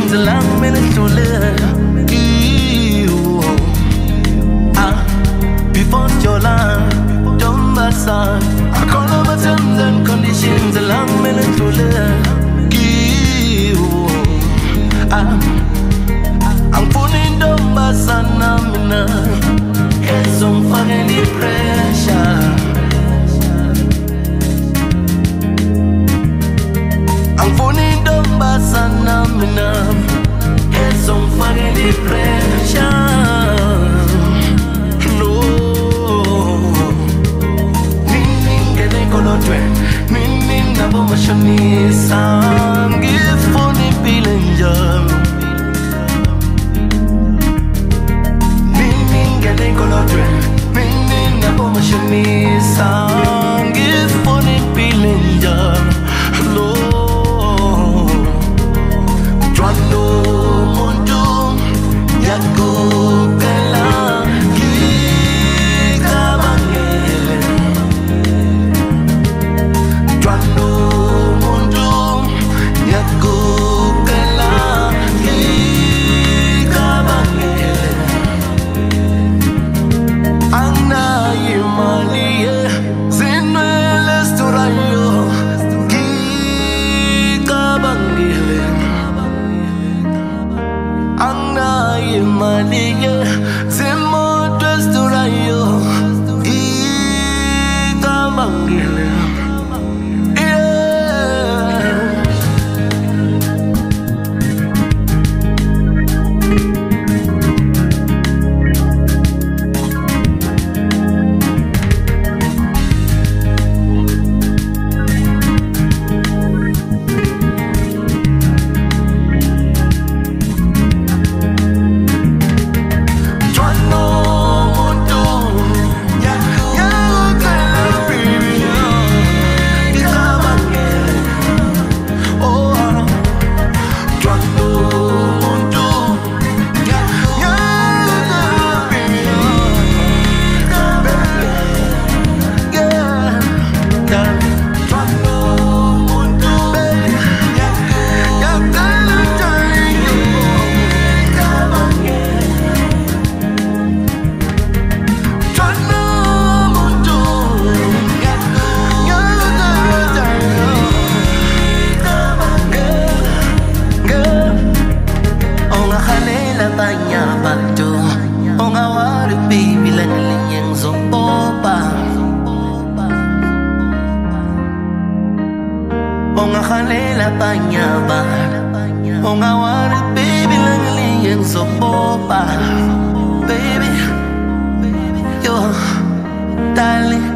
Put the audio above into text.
the long minute to live. You before your line, don't pass on. I call over terms and conditions, the long minute to live. You I'm putting down pass on now. It's some funny pressure. I'm putting down pass on now. It's some funny pressure. Ning na bo mashani sang give funny feeling jam. Ning gane kono dren. Ning na bo mashani sang give funny feeling jam. Lo Trando mundu yaku kala. Maliye, semo dress to rayo, ika mangile. Onga khalela panyaba, onga wari baby langli yang sopopa, baby, yo, darling.